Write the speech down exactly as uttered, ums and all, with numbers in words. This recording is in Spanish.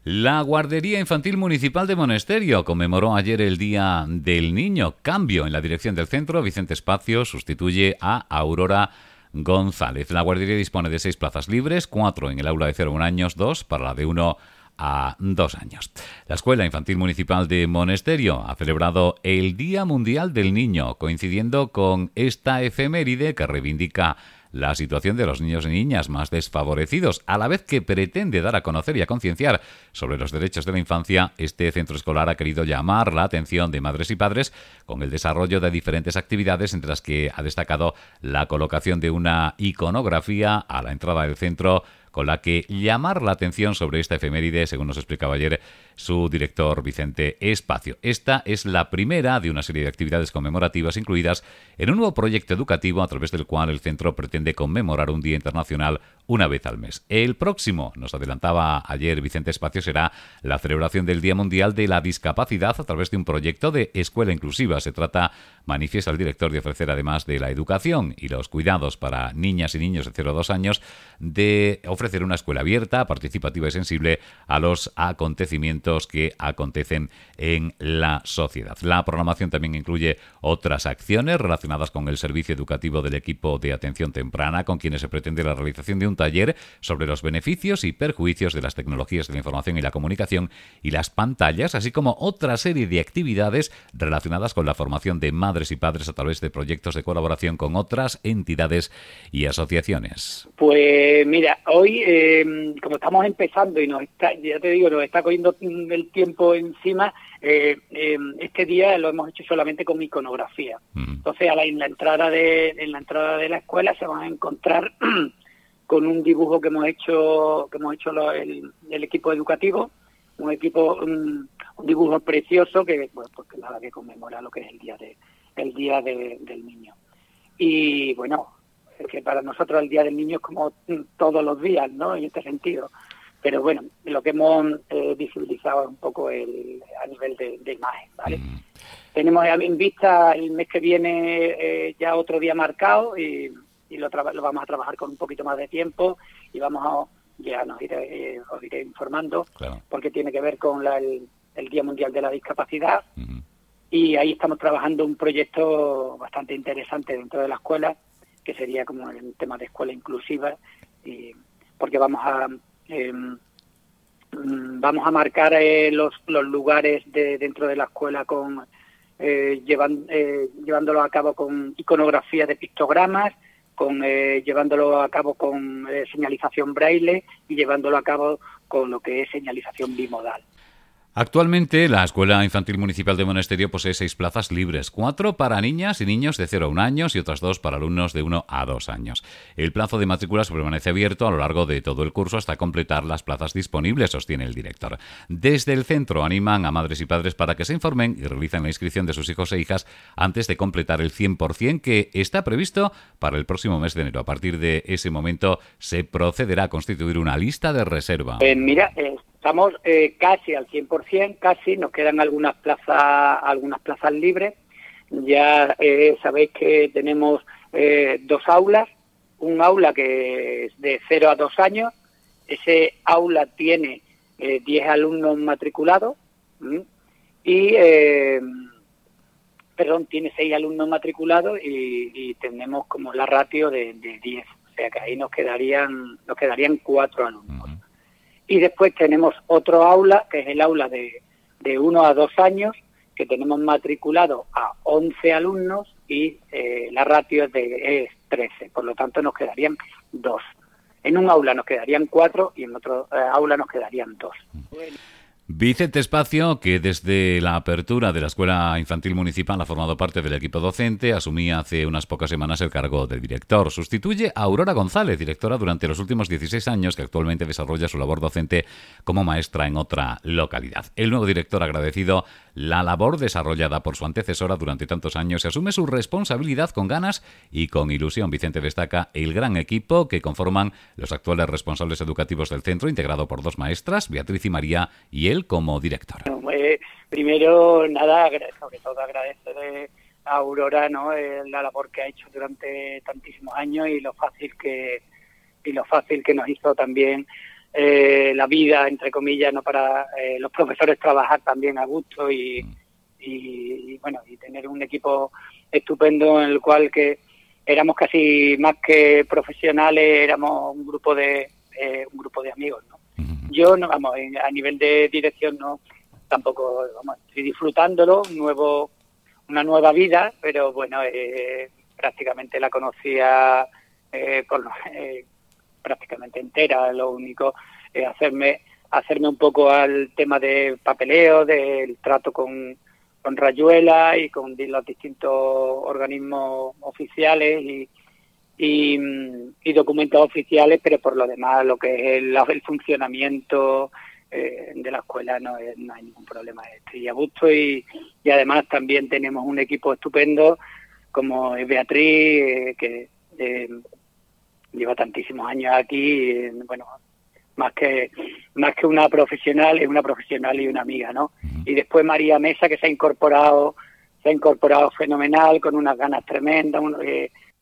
La Guardería Infantil Municipal de Monesterio conmemoró ayer el Día del Niño. Cambio en la dirección del centro. Vicente Espacio sustituye a Aurora González. La guardería dispone de seis plazas libres, cuatro en el aula de cero a un años, dos para la de uno a dos años. La Escuela Infantil Municipal de Monesterio ha celebrado el Día Mundial del Niño, coincidiendo con esta efeméride que reivindica la situación de los niños y niñas más desfavorecidos, a la vez que pretende dar a conocer y a concienciar sobre los derechos de la infancia. Este centro escolar ha querido llamar la atención de madres y padres con el desarrollo de diferentes actividades, entre las que ha destacado la colocación de una iconografía a la entrada del centro, con la que llamar la atención sobre esta efeméride, según nos explicaba ayer su director Vicente Espacio. Esta es la primera de una serie de actividades conmemorativas incluidas en un nuevo proyecto educativo a través del cual el centro pretende conmemorar un día internacional una vez al mes. El próximo, nos adelantaba ayer Vicente Espacio, será la celebración del Día Mundial de la Discapacidad a través de un proyecto de escuela inclusiva. Se trata, manifiesta el director, de ofrecer, además de la educación y los cuidados para niñas y niños de cero a dos años, de ofrecer una escuela abierta, participativa y sensible a los acontecimientos que acontecen en la sociedad. La programación también incluye otras acciones relacionadas con el servicio educativo del equipo de atención temprana, con quienes se pretende la realización de un taller sobre los beneficios y perjuicios de las tecnologías de la información y la comunicación y las pantallas, así como otra serie de actividades relacionadas con la formación de madres y padres a través de proyectos de colaboración con otras entidades y asociaciones. Pues mira, hoy eh, como estamos empezando y nos está, ya te digo, nos está cogiendo el tiempo encima, eh, eh, este día lo hemos hecho solamente con iconografía. Uh-huh. Entonces, a la, en la entrada de en la entrada de la escuela se van a encontrar con un dibujo que hemos hecho que hemos hecho lo, el, el equipo educativo, un equipo un, un dibujo precioso que bueno, pues que nada que conmemora lo que es el día de el día de, del niño. Y bueno, es que para nosotros el Día del Niño es como todos los días, ¿no? En este sentido. Pero bueno, lo que hemos eh, visibilizado es un poco el, a nivel de, de imagen, ¿vale? Mm. Tenemos en vista el mes que viene eh, ya otro día marcado y, y lo, tra- lo vamos a trabajar con un poquito más de tiempo y vamos a, ya nos iré, eh, os iré informando, claro, porque tiene que ver con la, el, el Día Mundial de la Discapacidad. Mm. Y ahí estamos trabajando un proyecto bastante interesante dentro de la escuela, que sería como el tema de escuela inclusiva, y porque vamos a eh, vamos a marcar eh, los, los lugares de dentro de la escuela con eh, llevan, eh, llevándolo a cabo con iconografía de pictogramas, con eh, llevándolo a cabo con eh, señalización braille y llevándolo a cabo con lo que es señalización bimodal. Actualmente, la Escuela Infantil Municipal de Monesterio posee seis plazas libres, cuatro para niñas y niños de cero a un años y otras dos para alumnos de uno a dos años. El plazo de matrículas permanece abierto a lo largo de todo el curso hasta completar las plazas disponibles, sostiene el director. Desde el centro animan a madres y padres para que se informen y realicen la inscripción de sus hijos e hijas antes de completar el cien por ciento, que está previsto para el próximo mes de enero. A partir de ese momento se procederá a constituir una lista de reserva. Eh, mira, eh... Estamos eh, casi al cien por ciento, casi, nos quedan algunas plazas algunas plazas libres. Ya eh, sabéis que tenemos eh, dos aulas, un aula que es de cero a dos años, ese aula tiene eh, diez alumnos matriculados, ¿m? y, eh, perdón, tiene seis alumnos matriculados y, y tenemos como la ratio de, de diez, o sea que ahí nos quedarían, nos quedarían cuatro alumnos. Uh-huh. Y después tenemos otro aula, que es el aula de, de uno a dos años, que tenemos matriculado a once alumnos y eh, la ratio es de es trece, por lo tanto nos quedarían dos. En un aula nos quedarían cuatro y en otro eh, aula nos quedarían dos. Bueno. Vicente Espacio, que desde la apertura de la Escuela Infantil Municipal ha formado parte del equipo docente, asumía hace unas pocas semanas el cargo de director. Sustituye a Aurora González, directora durante los últimos dieciséis años, que actualmente desarrolla su labor docente como maestra en otra localidad. El nuevo director ha agradecido la labor desarrollada por su antecesora durante tantos años y asume su responsabilidad con ganas y con ilusión. Vicente destaca el gran equipo que conforman los actuales responsables educativos del centro, integrado por dos maestras, Beatriz y María, y él como director. Bueno, eh, primero, nada, sobre todo agradecer a Aurora, ¿no? eh, la labor que ha hecho durante tantísimos años y lo fácil que y lo fácil que nos hizo también eh, la vida, entre comillas, no para eh, los profesores trabajar también a gusto y, y, y bueno, y tener un equipo estupendo en el cual que éramos casi más que profesionales, éramos un grupo de eh, un grupo de amigos, ¿no? Uh-huh. Yo no, vamos, a nivel de dirección no, tampoco, vamos, estoy disfrutándolo, un nuevo, una nueva vida, pero bueno, eh, prácticamente la conocía eh, con, eh, prácticamente entera. Lo único es hacerme hacerme un poco al tema de papeleo, del trato con con Rayuela y con los distintos organismos oficiales y, y, y documentos oficiales, pero por lo demás lo que es el, el funcionamiento eh, de la escuela no, es, no hay ningún problema. Estoy a gusto y, y además también tenemos un equipo estupendo como es Beatriz, eh, que eh, lleva tantísimos años aquí, eh, bueno, más que más que una profesional, es una profesional y una amiga, ¿no? Y después María Mesa, que se ha incorporado, se ha incorporado fenomenal, con unas ganas tremendas, un, eh,